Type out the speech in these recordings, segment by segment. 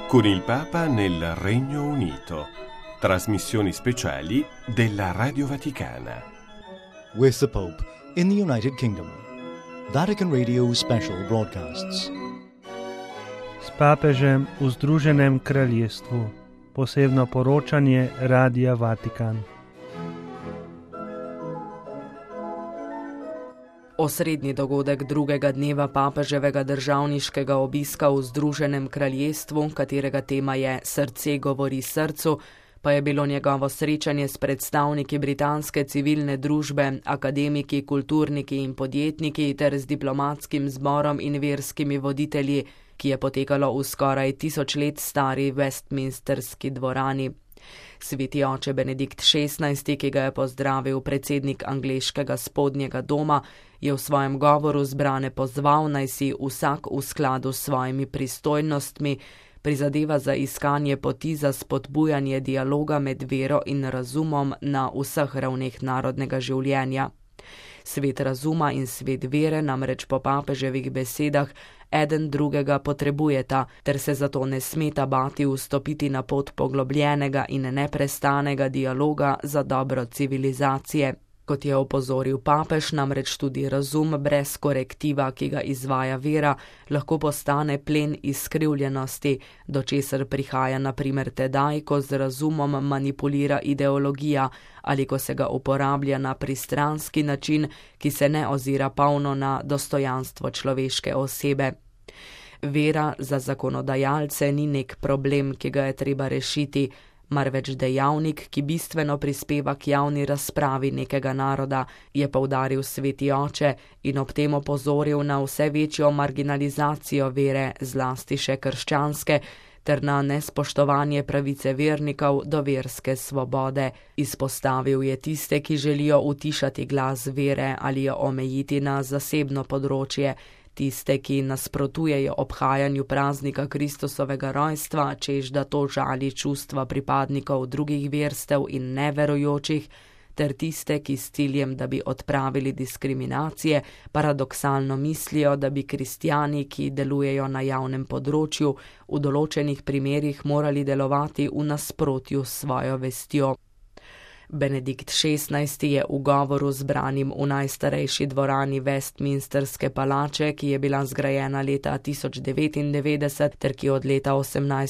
con il Papa nel Regno Unito. Trasmissioni speciali della Radio Vaticana. With the Pope in the United Kingdom. Vatican Radio Special Broadcasts. S papežem v Združenem kraljestvu. Posebno poročanje Radia Vatikan. Osrednji dogodek drugega dneva papeževega državniškega obiska v Združenem kraljestvu, katerega tema je Srce govori srcu, pa je bilo njegovo srečanje s predstavniki britanske civilne družbe, akademiki, kulturniki in podjetniki ter z diplomatskim zborom in verskimi voditelji, ki je potekalo v skoraj 1000 let stari Westminsterski dvorani. Sveti oče Benedikt XVI, ki ga je pozdravil predsednik angleškega spodnjega doma, je v svojem govoru zbrane pozval, naj si vsak v skladu s svojimi pristojnostmi prizadeva za iskanje poti za spodbujanje dialoga med vero in razumom na vseh ravneh narodnega življenja. Svet razuma in svet vere namreč po papeževih besedah eden drugega potrebujeta, ter se zato ne smeta bati vstopiti na pot poglobljenega in neprestanega dialoga za dobro civilizacije. Kot je opozoril papež, namreč tudi razum brez korektiva, ki ga izvaja vera, lahko postane plen izkrivljenosti, do česar prihaja na primer tedaj, ko z razumom manipulira ideologija ali ko se ga uporablja na pristranski način, ki se ne ozira polno na dostojanstvo človeške osebe. Vera za zakonodajalce ni nek problem, ki ga je treba rešiti, marveč dejavnik, ki bistveno prispeva k javni razpravi nekega naroda, je poudaril sveti oče in ob tem opozoril na vse večjo marginalizacijo vere, zlasti še krščanske, ter na nespoštovanje pravice vernikov do verske svobode. Izpostavil je tiste, ki želijo utišati glas vere ali jo omejiti na zasebno področje, tiste, ki nasprotujejo obhajanju praznika Kristusovega rojstva, čež da to žali čustva pripadnikov drugih verstev in neverujočih, ter tiste, ki s ciljem, da bi odpravili diskriminacije, paradoksalno mislijo, da bi kristjani, ki delujejo na javnem področju, v določenih primerih morali delovati v nasprotju s svojo vestjo. Benedikt XVI je v govoru zbranim v najstarejši dvorani Westminsterske palače, ki je bila zgrajena leta 1099 ter ki od leta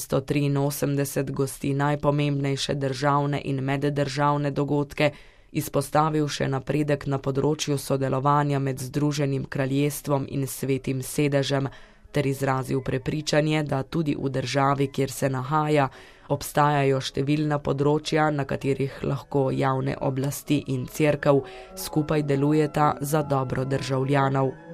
1883 gosti najpomembnejše državne in meddržavne dogodke, izpostavil še napredek na področju sodelovanja med Združenim kraljestvom in Svetim sedežem, ter izrazil prepričanje, da tudi v državi, kjer se nahaja, obstajajo številna področja, na katerih lahko javne oblasti in cerkev skupaj delujeta za dobro državljanov.